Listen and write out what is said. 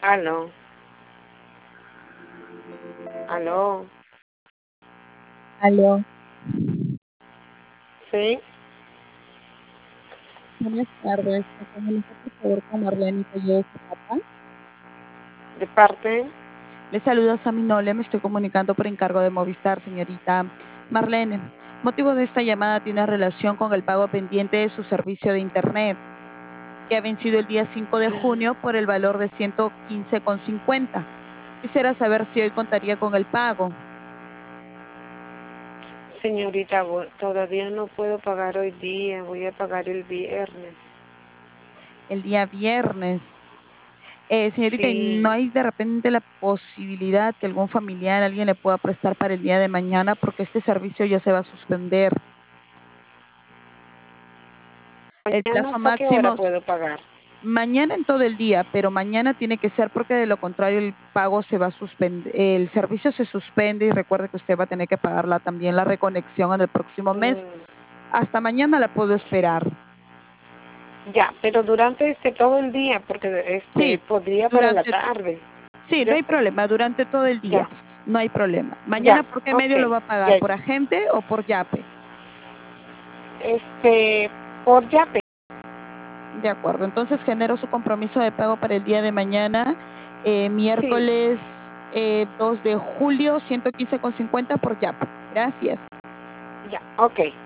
Aló, aló, Aló, sí, buenas tardes. Me comunica por favor con Marlene Tellez Zapata. de parte, Le saluda Sami Nole, me estoy comunicando por encargo de Movistar, señorita Marlene. Motivo de esta llamada tiene relación con el pago pendiente de su servicio de Internet, que ha vencido el día 5 de junio por el valor de 115,50. Quisiera saber si hoy contaría con el pago. señorita, todavía no puedo pagar hoy día, voy a pagar el viernes. El día viernes. Señorita, ¿y no Sí, hay de repente la posibilidad que algún familiar, alguien le pueda prestar para el día de mañana? Porque este servicio ya se va a suspender. El mañana plazo hasta qué hora máximo, puedo pagar. mañana en todo el día, pero mañana tiene que ser porque de lo contrario el pago se va a suspender, el servicio se suspende y recuerde que usted va a tener que pagarla también la reconexión en el próximo mes. Mm, Hasta mañana la puedo esperar. ya, pero durante todo el día, porque Sí, podría para la durante, tarde. sí, no Ya, hay problema, durante todo el ya, día, no hay problema. ya, Mañana, ¿por qué ok, medio lo va a pagar? ya, ¿Por agente o por Yape? este, por Yape. De acuerdo, entonces genero su compromiso de pago para el día de mañana, Sí, miércoles 2 de julio, 115,50 por Yape. Gracias. ya, ok.